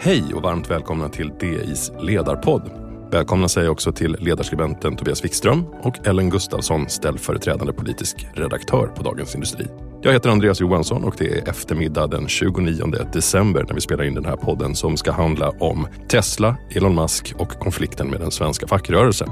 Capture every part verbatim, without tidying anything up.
Hej och varmt välkomna till D I:s ledarpodd. Välkomna säger också till ledarskribenten Tobias Wikström och Ellen Gustafsson, ställföreträdande politisk redaktör på Dagens Industri. Jag heter Andreas Johansson och det är eftermiddag den tjugonionde december när vi spelar in den här podden som ska handla om Tesla, Elon Musk och konflikten med den svenska fackrörelsen.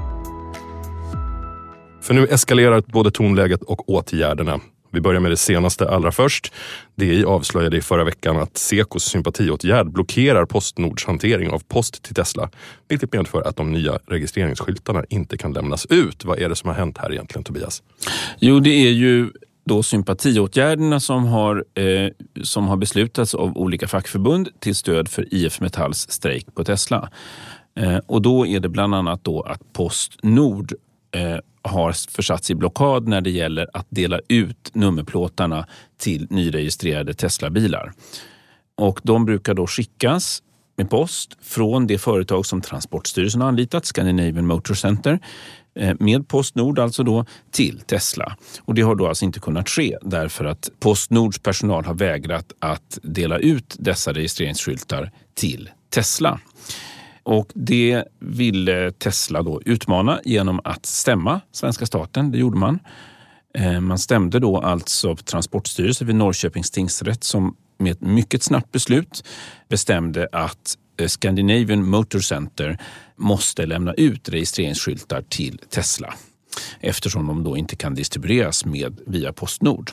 För nu eskalerar både tonläget och åtgärderna. Vi börjar med det senaste allra först. D I avslöjade i förra veckan att Sekos sympatiåtgärd blockerar Postnords hantering av post till Tesla, vilket medför att de nya registreringsskyltarna inte kan lämnas ut. Vad är det som har hänt här egentligen, Tobias? Jo, det är ju då sympatiåtgärderna som har, eh, som har beslutats av olika fackförbund till stöd för I F Metalls strejk på Tesla. Eh, och då är det bland annat då att Postnord eh, har försatts i blockad när det gäller att dela ut nummerplåtarna till nyregistrerade Tesla-bilar. Och de brukar då skickas med post från det företag som Transportstyrelsen har anlitat, Scandinavian Motor Center, med Postnord alltså då till Tesla. Och det har då alltså inte kunnat ske därför att Postnords personal har vägrat att dela ut dessa registreringsskyltar till Tesla. Och det ville Tesla då utmana genom att stämma svenska staten, det gjorde man. Man stämde då alltså Transportstyrelsen vid Norrköpings tingsrätt som med ett mycket snabbt beslut bestämde att Scandinavian Motor Center måste lämna ut registreringsskyltar till Tesla eftersom de då inte kan distribueras med via Postnord.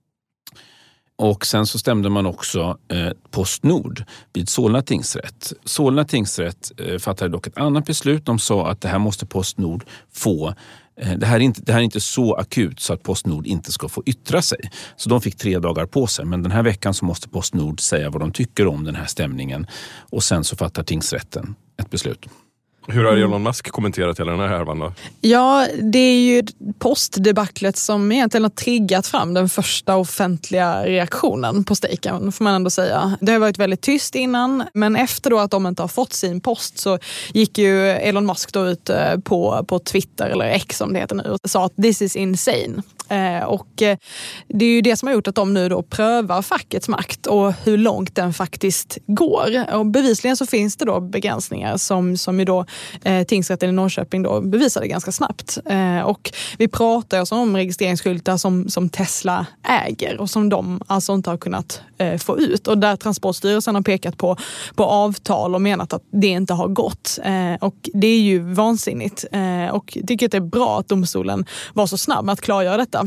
Och sen så stämde man också eh, Postnord vid Solna tingsrätt. Solna tingsrätt eh, fattade dock ett annat beslut. De sa att det här måste Postnord få. Eh, det, här är inte, det här är inte så akut så att Postnord inte ska få yttra sig. Så de fick tre dagar på sig. Men den här veckan så måste Postnord säga vad de tycker om den här stämningen. Och sen så fattar tingsrätten ett beslut. Hur har Elon Musk kommenterat hela den här härvan då? Ja, det är ju postdebaclet som egentligen har triggat fram den första offentliga reaktionen på strejken, får man ändå säga. Det har varit väldigt tyst innan, men efter då att de inte har fått sin post så gick ju Elon Musk då ut på, på Twitter, eller X som det heter nu, och sa att this is insane. Eh, och eh, det är ju det som har gjort att de nu då prövar fackets makt och hur långt den faktiskt går. Och bevisligen så finns det då begränsningar som, som ju då eh, tingsrätten i Norrköping då bevisade ganska snabbt. Eh, och vi pratar alltså om registreringsskyltar som, som Tesla äger och som de alltså inte har kunnat eh, få ut. Och där Transportstyrelsen har pekat på, på avtal och menat att det inte har gått. Eh, och det är ju vansinnigt. Eh, och jag tycker att det är bra att domstolen var så snabb med att klargöra detta.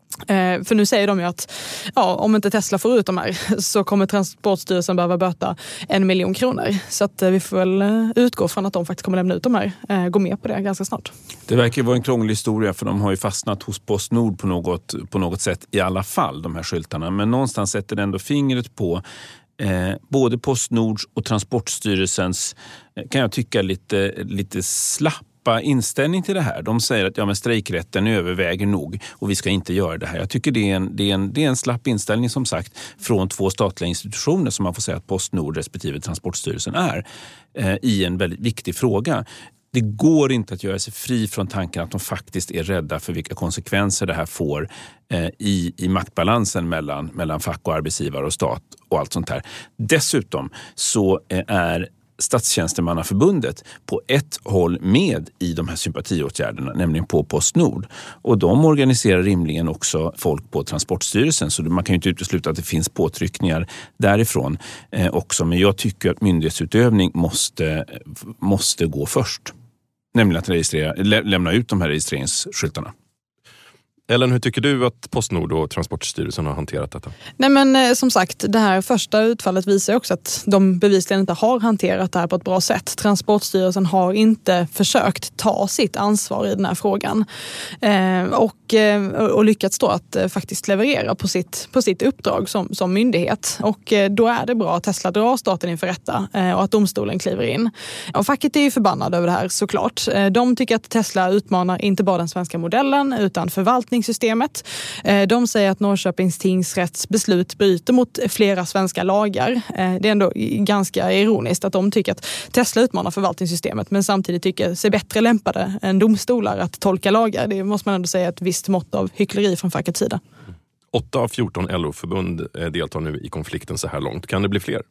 Eh, för nu säger de ju att ja, om inte Tesla får ut de här så kommer Transportstyrelsen behöva böta en miljon kronor. Så att eh, vi får väl eh, utgå från att de faktiskt kommer lämna ut de här. Eh, gå med på det ganska snart. Det verkar vara en krånglig historia för de har ju fastnat hos Postnord på något, på något sätt i alla fall, de här skyltarna. Men någonstans sätter det ändå fingret på eh, både Postnords och Transportstyrelsens, eh, kan jag tycka, lite, lite slapp inställning till det här. De säger att ja, men strejkrätten överväger nog och vi ska inte göra det här. Jag tycker det är en, det är en, det är en slapp inställning som sagt från två statliga institutioner som man får säga att Postnord respektive Transportstyrelsen är eh, i en väldigt viktig fråga. Det går inte att göra sig fri från tanken att de faktiskt är rädda för vilka konsekvenser det här får eh, i, i maktbalansen mellan, mellan fack och arbetsgivare och stat och allt sånt här. Dessutom så eh, är Statstjänstemannaförbundet på ett håll med i de här sympatiåtgärderna, nämligen på Postnord. Och de organiserar rimligen också folk på Transportstyrelsen, så man kan ju inte utesluta att det finns påtryckningar därifrån eh, också. Men jag tycker att myndighetsutövning måste, måste gå först. Nämligen att registrera, lä- lämna ut de här registreringsskyltarna. Ellen, hur tycker du att Postnord och Transportstyrelsen har hanterat detta? Nej men som sagt, det här första utfallet visar också att de bevisligen inte har hanterat det här på ett bra sätt. Transportstyrelsen har inte försökt ta sitt ansvar i den här frågan. Eh, och, och lyckats då att eh, faktiskt leverera på sitt, på sitt uppdrag som, som myndighet. Och eh, då är det bra att Tesla drar staten inför rätta eh, och att domstolen kliver in. Och facket är ju förbannade över det här såklart. Eh, de tycker att Tesla utmanar inte bara den svenska modellen utan förvaltning systemet. De säger att Norrköpings tingsrätts beslut bryter mot flera svenska lagar. Det är ändå ganska ironiskt att de tycker att Tesla utmanar förvaltningssystemet men samtidigt tycker sig bättre lämpade än domstolar att tolka lagar. Det måste man ändå säga ett visst mått av hyckleri från fackets sida. åtta av fjorton L O-förbund deltar nu i konflikten så här långt. Kan det bli fler?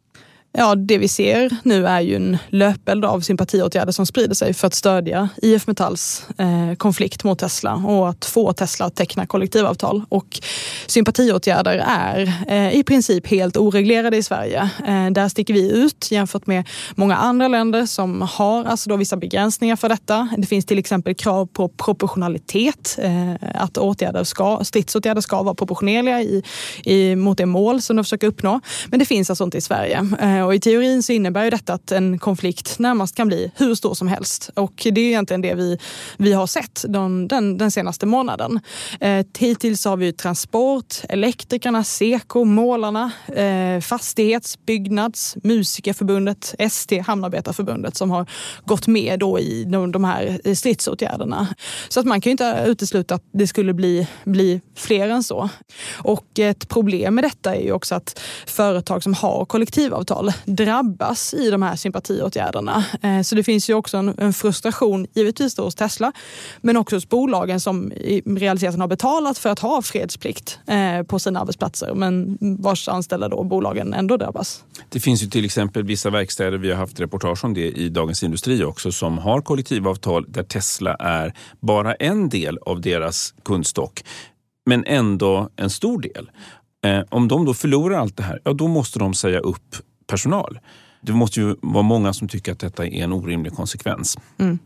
Ja, det vi ser nu är ju en löpeld av sympatiåtgärder som sprider sig för att stödja I F Metalls eh, konflikt mot Tesla och att få Tesla att teckna kollektivavtal. Och sympatiåtgärder är eh, i princip helt oreglerade i Sverige. Eh, där sticker vi ut jämfört med många andra länder som har alltså då vissa begränsningar för detta. Det finns till exempel krav på proportionalitet, eh, att åtgärder ska, stridsåtgärder ska vara proportionerliga i, i, mot det mål som de försöker uppnå. Men det finns alltså inte i Sverige. Eh, Och i teorin så innebär ju detta att en konflikt närmast kan bli hur stor som helst. Och det är egentligen det vi, vi har sett den, den, den senaste månaden. Eh, hittills har vi ju transport, elektrikerna, Seko, målarna, eh, fastighets-, byggnads-, musikerförbundet, S T, Hamnarbetarförbundet som har gått med då i de, de här stridsåtgärderna. Så att man kan ju inte utesluta att det skulle bli, bli fler än så. Och ett problem med detta är ju också att företag som har kollektivavtal drabbas i de här sympatiåtgärderna. Så det finns ju också en, en frustration givetvis då hos Tesla, men också hos bolagen som i realiteten har betalat för att ha fredsplikt eh, på sina arbetsplatser, men vars anställda då bolagen ändå drabbas. Det finns ju till exempel vissa verkstäder, vi har haft reportage om det i Dagens Industri också, som har kollektivavtal där Tesla är bara en del av deras kundstock, men ändå en stor del. Eh, om de då förlorar allt det här, ja då måste de säga upp personal. Det måste ju vara många som tycker att detta är en orimlig konsekvens. Mm.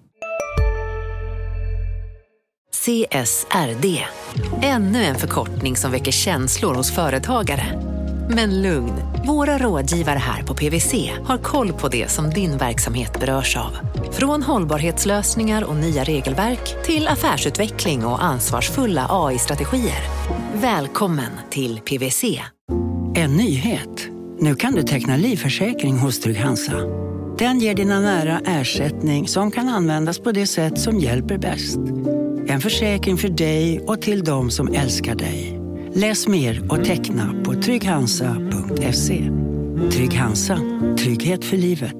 C S R D. Ännu en förkortning som väcker känslor hos företagare. Men lugn, våra rådgivare här på P W C har koll på det som din verksamhet berörs av. Från hållbarhetslösningar och nya regelverk till affärsutveckling och ansvarsfulla A I-strategier. Välkommen till P W C. En nyhet. Nu kan du teckna livförsäkring hos Trygg-Hansa. Den ger dina nära ersättning som kan användas på det sätt som hjälper bäst. En försäkring för dig och till de som älskar dig. Läs mer och teckna på trygghansa punkt se. Trygg-Hansa. Trygghet för livet.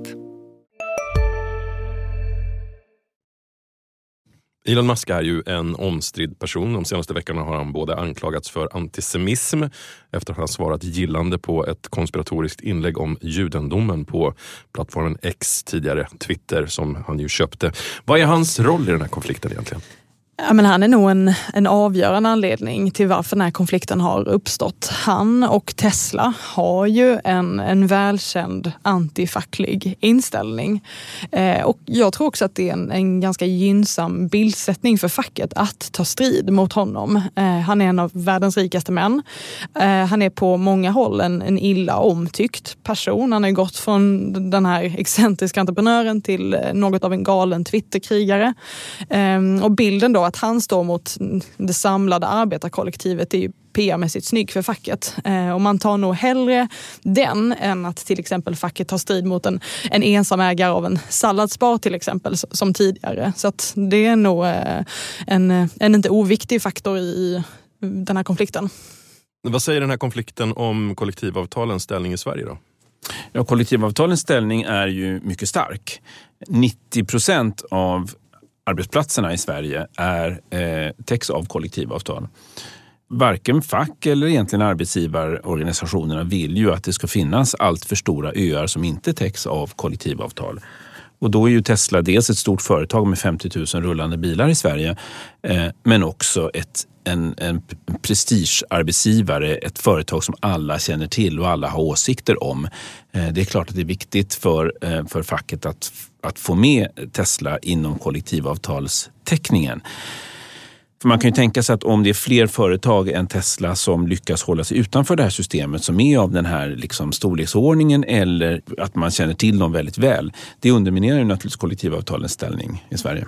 Elon Musk är ju en omstridd person. De senaste veckorna har han både anklagats för antisemitism efter att han svarat gillande på ett konspiratoriskt inlägg om judendomen på plattformen X, tidigare Twitter, som han ju köpte. Vad är hans roll i den här konflikten egentligen? Ja, men han är nog en, en avgörande anledning till varför den här konflikten har uppstått. Han och Tesla har ju en, en välkänd antifacklig inställning. Eh, och jag tror också att det är en, en ganska gynnsam bildsättning för facket att ta strid mot honom. Eh, han är en av världens rikaste män. Eh, han är på många håll en, en illa omtyckt person. Han har gått från den här excentriska entreprenören till något av en galen Twitterkrigare. Eh, och bilden då att han står mot det samlade arbetarkollektivet är ju P R-mässigt snygg för facket. Eh, och man tar nog hellre den än att till exempel facket tar strid mot en, en ensamägare av en salladsbar till exempel som tidigare. Så att det är nog eh, en, en inte oviktig faktor i den här konflikten. Vad säger den här konflikten om kollektivavtalens ställning i Sverige då? Ja, kollektivavtalens ställning är ju mycket stark. nittio procent av arbetsplatserna i Sverige är eh, täcks av kollektivavtal. Varken fack eller egentligen arbetsgivarorganisationerna vill ju att det ska finnas allt för stora öar som inte täcks av kollektivavtal. Och då är ju Tesla dels ett stort företag med femtio tusen rullande bilar i Sverige, eh, men också ett, en, en prestigearbetsgivare, ett företag som alla känner till och alla har åsikter om. Eh, det är klart att det är viktigt för, eh, för facket att, att få med Tesla inom kollektivavtalstäckningen. För man kan ju tänka sig att om det är fler företag än Tesla som lyckas hålla sig utanför det här systemet, som är av den här liksom storleksordningen eller att man känner till dem väldigt väl, det underminerar ju naturligtvis kollektivavtalens ställning i Sverige.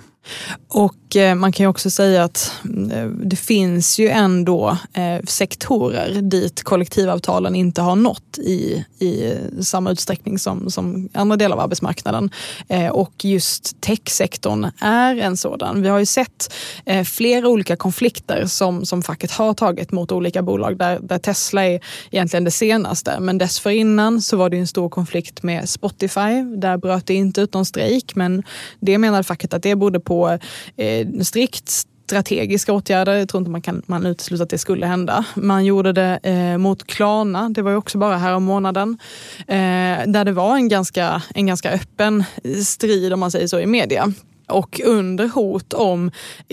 Och eh, man kan ju också säga att eh, det finns ju ändå eh, sektorer dit kollektivavtalen inte har nått i, i samma utsträckning som, som andra delar av arbetsmarknaden. Eh, och just techsektorn är en sådan. Vi har ju sett eh, flera olika konflikter som, som facket har tagit mot olika bolag där, där Tesla är egentligen det senaste. Men dessförinnan så var det en stor konflikt med Spotify. Där bröt det inte ut någon strejk, men det menar facket att det borde på eh, strikt strategiska åtgärder. Jag tror inte man kan man utesluta att det skulle hända. Man gjorde det eh, mot Klarna. Det var ju också bara här om månaden. Eh, där det var en ganska, en ganska öppen strid, om man säger så, i media. Och under hot om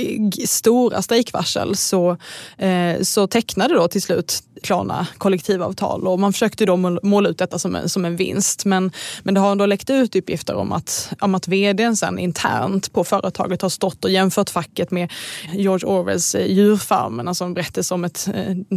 stora strejkvarsel så, eh, så tecknade då till slut Klarna kollektivavtal, och man försökte då måla ut detta som en, som en vinst. Men, men det har då läckt ut uppgifter om att, om att vdn sen internt på företaget har stått och jämfört facket med George Orwells djurfarmen, alltså en berättelse om ett,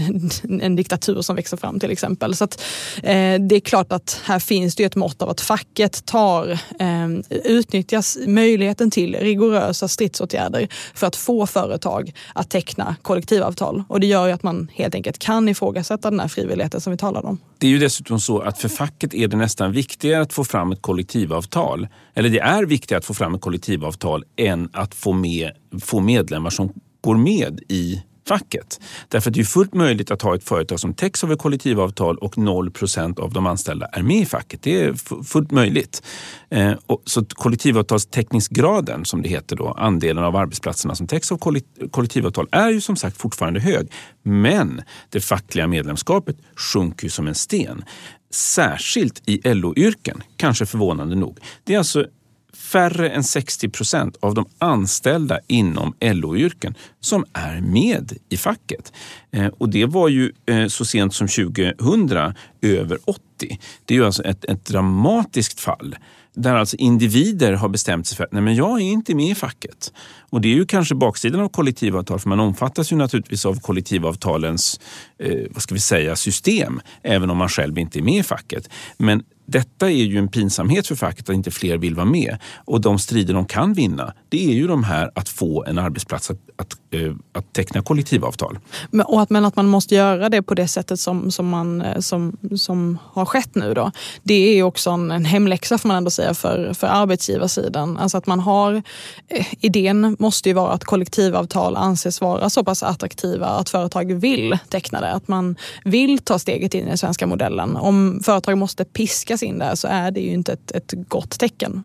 en diktatur som växer fram till exempel. Så att, eh, det är klart att här finns det ett mått av att facket tar, eh, utnyttjas möjligheten till rigorösa stridsåtgärder för att få företag att teckna kollektivavtal. Och det gör ju att man helt enkelt kan ifrågasätta den här frivilligheten som vi talar om. Det är ju dessutom så att för facket är det nästan viktigare att få fram ett kollektivavtal. Eller det är viktigare att få fram ett kollektivavtal än att få, med, få medlemmar som går med i facket. Därför att det är fullt möjligt att ha ett företag som täcks av ett kollektivavtal och noll procent av de anställda är med i facket. Det är fullt möjligt. Eh, och så kollektivavtalstäckningsgraden, som det heter då, andelen av arbetsplatserna som täcks av kollektivavtal, är ju som sagt fortfarande hög. Men det fackliga medlemskapet sjunker ju som en sten. Särskilt i L O-yrken, kanske förvånande nog. Det är alltså färre än sextio procent av de anställda inom L O-yrken som är med i facket. Eh, och det var ju eh, så sent som tjugohundra över åttio. Det är ju alltså ett, ett dramatiskt fall där alltså individer har bestämt sig för att nej, men jag är inte med i facket. Och det är ju kanske baksidan av kollektivavtal, för man omfattas ju naturligtvis av kollektivavtalens eh, vad ska vi säga, system, även om man själv inte är med i facket. Men detta är ju en pinsamhet för facket att inte fler vill vara med. Och de strider de kan vinna, det är ju de här att få en arbetsplats att, att, äh, att teckna kollektivavtal. Men, och att, men att man måste göra det på det sättet som, som, man, som, som har skett nu då. Det är ju också en, en hemläxa, får man ändå säga, för, för arbetsgivarsidan. Alltså att man har, eh, idén måste ju vara att kollektivavtal anses vara så pass attraktiva att företag vill teckna det. Att man vill ta steget in i den svenska modellen. Om företag måste piska in där så är det ju inte ett, ett gott tecken.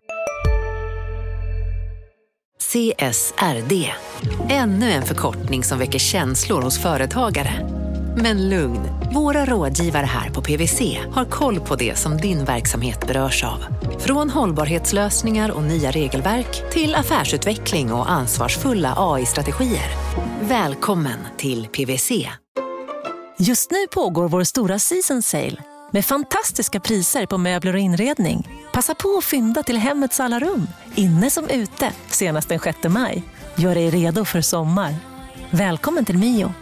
C S R D. Ännu en förkortning som väcker känslor hos företagare. Men lugn, våra rådgivare här på P W C har koll på det som din verksamhet berörs av. Från hållbarhetslösningar och nya regelverk till affärsutveckling och ansvarsfulla A I-strategier. Välkommen till P W C. Just nu pågår vår stora season sale med fantastiska priser på möbler och inredning. Passa på att fynda till hemmets alla rum, inne som ute, senast den sjätte maj. Gör dig redo för sommar. Välkommen till Mio.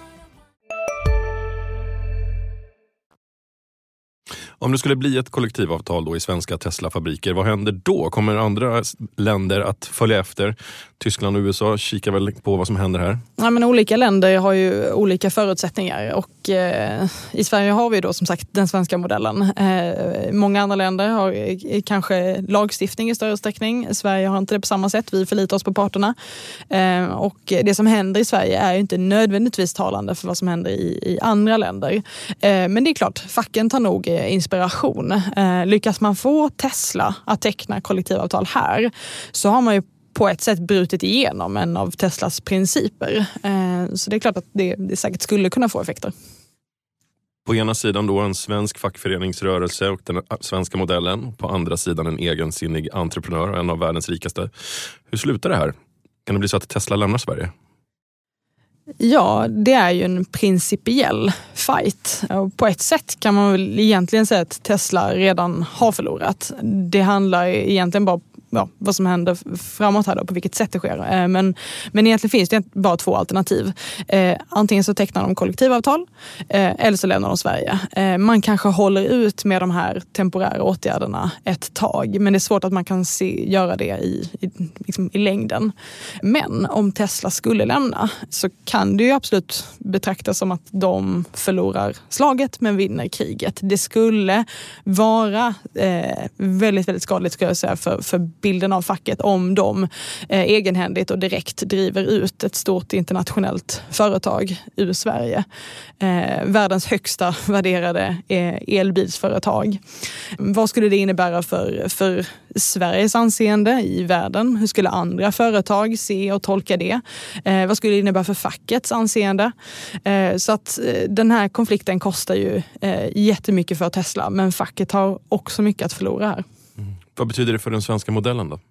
Om det skulle bli ett kollektivavtal då i svenska Tesla-fabriker, vad händer då? Kommer andra länder att följa efter? Tyskland och U S A kikar väl på vad som händer här? Ja, men olika länder har ju olika förutsättningar, och eh, i Sverige har vi då som sagt den svenska modellen. Eh, många andra länder har eh, kanske lagstiftning i större utsträckning. Sverige har inte det på samma sätt. Vi förlitar oss på parterna. Eh, och det som händer i Sverige är ju inte nödvändigtvis talande för vad som händer i, i andra länder. Eh, men det är klart, facken tar nog eh, inspiration. Eh, lyckas man få Tesla att teckna kollektivavtal här, så har man ju på ett sätt brutit igenom en av Teslas principer. Eh, så det är klart att det, det säkert skulle kunna få effekter. På ena sidan då en svensk fackföreningsrörelse och den svenska modellen. På andra sidan en egensinnig entreprenör och en av världens rikaste. Hur slutar det här? Kan det bli så att Tesla lämnar Sverige? Ja, det är ju en principiell fight. Och på ett sätt kan man väl egentligen säga att Tesla redan har förlorat. Det handlar egentligen bara ja, vad som händer framåt här då, på vilket sätt det sker. Men, men egentligen finns det bara två alternativ. Eh, antingen så tecknar de kollektivavtal eh, eller så lämnar de Sverige. Eh, man kanske håller ut med de här temporära åtgärderna ett tag, men det är svårt att man kan se, göra det i, i, liksom i längden. Men om Tesla skulle lämna så kan det ju absolut betraktas som att de förlorar slaget men vinner kriget. Det skulle vara eh, väldigt, väldigt skadligt, ska jag säga, för, för bilden av facket om de eh, egenhändigt och direkt driver ut ett stort internationellt företag ur Sverige. Eh, världens högsta värderade eh, elbilsföretag. Vad skulle det innebära för, för Sveriges anseende i världen? Hur skulle andra företag se och tolka det? Eh, vad skulle det innebära för fackets anseende? Eh, så att eh, den här konflikten kostar ju eh, jättemycket för Tesla, men facket har också mycket att förlora här. Mm. Vad betyder det för den svenska modellen då?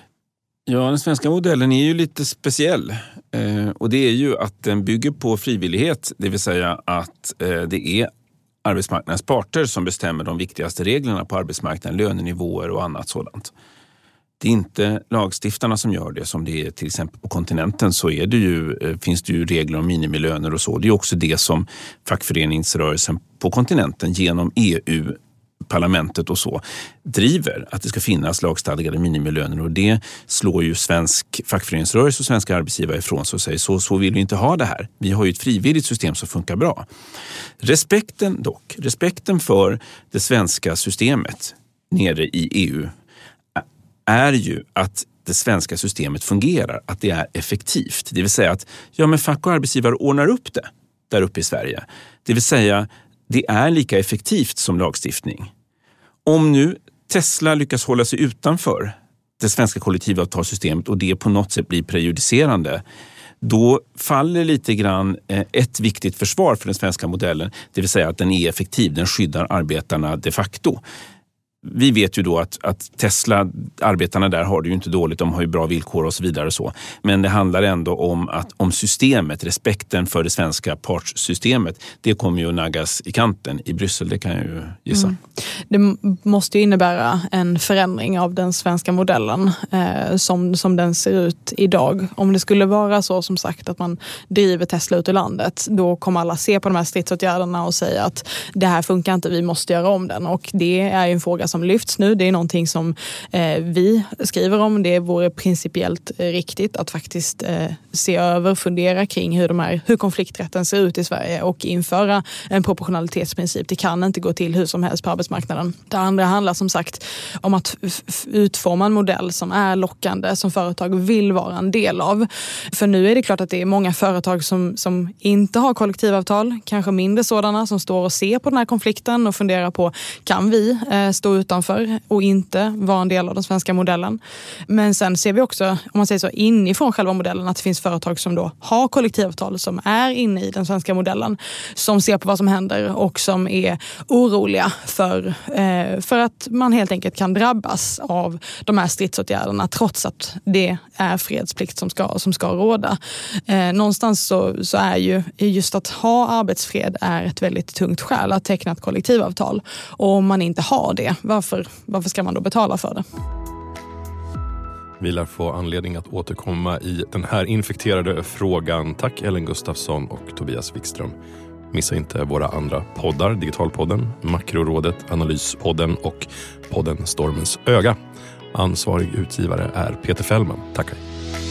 Ja, den svenska modellen är ju lite speciell eh, och det är ju att den bygger på frivillighet, det vill säga att eh, det är arbetsmarknadens parter som bestämmer de viktigaste reglerna på arbetsmarknaden, lönenivåer och annat sådant. Det är inte lagstiftarna som gör det, som det är till exempel på kontinenten, så är det ju, finns det ju regler om minimilöner och så. Det är också det som fackföreningsrörelsen på kontinenten genom E U-parlamentet och så driver, att det ska finnas lagstadgade minimilöner, och det slår ju svensk fackföreningsrörelse och svenska arbetsgivare ifrån sig och säger så, så vill vi inte ha det här. Vi har ju ett frivilligt system som funkar bra. Respekten dock, respekten för det svenska systemet nere i E U är ju att det svenska systemet fungerar, att det är effektivt. Det vill säga att ja, men fack och arbetsgivare ordnar upp det där uppe i Sverige. Det vill säga det är lika effektivt som lagstiftning. Om nu Tesla lyckas hålla sig utanför det svenska kollektivavtalssystemet och det på något sätt blir prejudicerande, då faller lite grann ett viktigt försvar för den svenska modellen, det vill säga att den är effektiv, den skyddar arbetarna de facto. Vi vet ju då att, att Tesla, arbetarna där har det ju inte dåligt, de har ju bra villkor och så vidare och så. Men det handlar ändå om att om systemet, respekten för det svenska partssystemet, det kommer ju att naggas i kanten i Bryssel, det kan jag ju gissa. Mm. Det måste ju innebära en förändring av den svenska modellen eh, som, som den ser ut idag. Om det skulle vara så som sagt att man driver Tesla ut ur landet, då kommer alla se på de här stridsåtgärderna och säga att det här funkar inte, vi måste göra om den. Och det är ju en fråga som lyfts nu. Det är någonting som eh, vi skriver om. Det vore principiellt eh, riktigt att faktiskt eh, se över, fundera kring hur, de här, hur konflikträtten ser ut i Sverige och införa en proportionalitetsprincip. Det kan inte gå till hur som helst på arbetsmarknaden. Det andra handlar som sagt om att f- utforma en modell som är lockande, som företag vill vara en del av. För nu är det klart att det är många företag som, som inte har kollektivavtal, kanske mindre sådana, som står och ser på den här konflikten och funderar på, kan vi eh, stå utanför och inte vara en del av den svenska modellen. Men sen ser vi också, om man säger så, inifrån själva modellen, att det finns företag som då har kollektivavtal, som är inne i den svenska modellen, som ser på vad som händer och som är oroliga för, eh, för att man helt enkelt kan drabbas av de här stridsåtgärderna trots att det är fredsplikt som ska, som ska råda. Eh, någonstans så, så är ju just att ha arbetsfred är ett väldigt tungt skäl att teckna ett kollektivavtal. Och om man inte har det, Varför, varför ska man då betala för det? Vi lär få anledning att återkomma i den här infekterade frågan. Tack Ellen Gustafsson och Tobias Wikström. Missa inte våra andra poddar, Digitalpodden, Makrorådet, Analyspodden och podden Stormens öga. Ansvarig utgivare är Peter Fällman. Tackar.